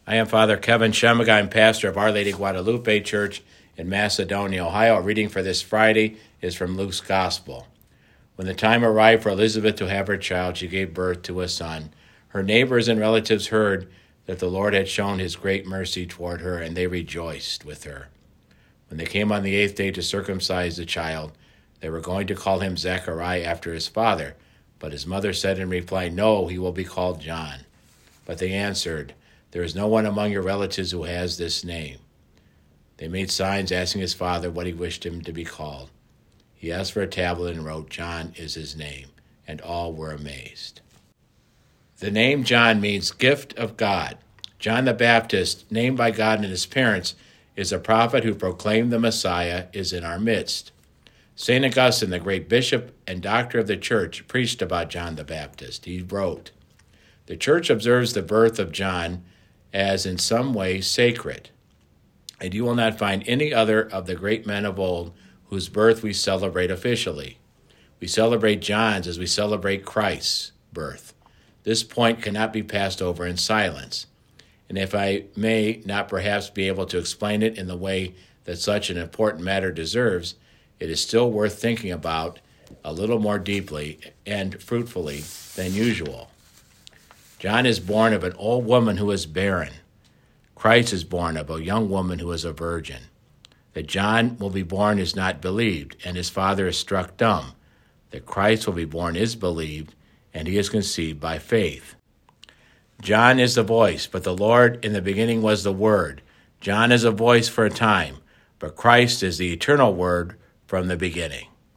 I am Father Kevin Shemmaga. I'm pastor of Our Lady Guadalupe Church in Macedonia, Ohio. Our reading for this Friday is from Luke's Gospel. When the time arrived for Elizabeth to have her child, she gave birth to a son. Her neighbors and relatives heard that the Lord had shown his great mercy toward her, and they rejoiced with her. When they came on the 8th day to circumcise the child, they were going to call him Zechariah after his father. But his mother said in reply, "No, he will be called John." But they answered, "There is no one among your relatives who has this name." They made signs asking his father what he wished him to be called. He asked for a tablet and wrote, "John is his name," and all were amazed. The name John means gift of God. John the Baptist, named by God and his parents, is a prophet who proclaimed the Messiah is in our midst. St. Augustine, the great bishop and doctor of the church, preached about John the Baptist. He wrote, "The church observes the birth of John as in some way sacred, and you will not find any other of the great men of old whose birth we celebrate officially. We celebrate John's as we celebrate Christ's birth. This point cannot be passed over in silence, and if I may not perhaps be able to explain it in the way that such an important matter deserves, it is still worth thinking about a little more deeply and fruitfully than usual. John is born of an old woman who is barren. Christ is born of a young woman who is a virgin. That John will be born is not believed, and his father is struck dumb. That Christ will be born is believed, and he is conceived by faith. John is the voice, but the Lord in the beginning was the Word. John is a voice for a time, but Christ is the eternal Word from the beginning.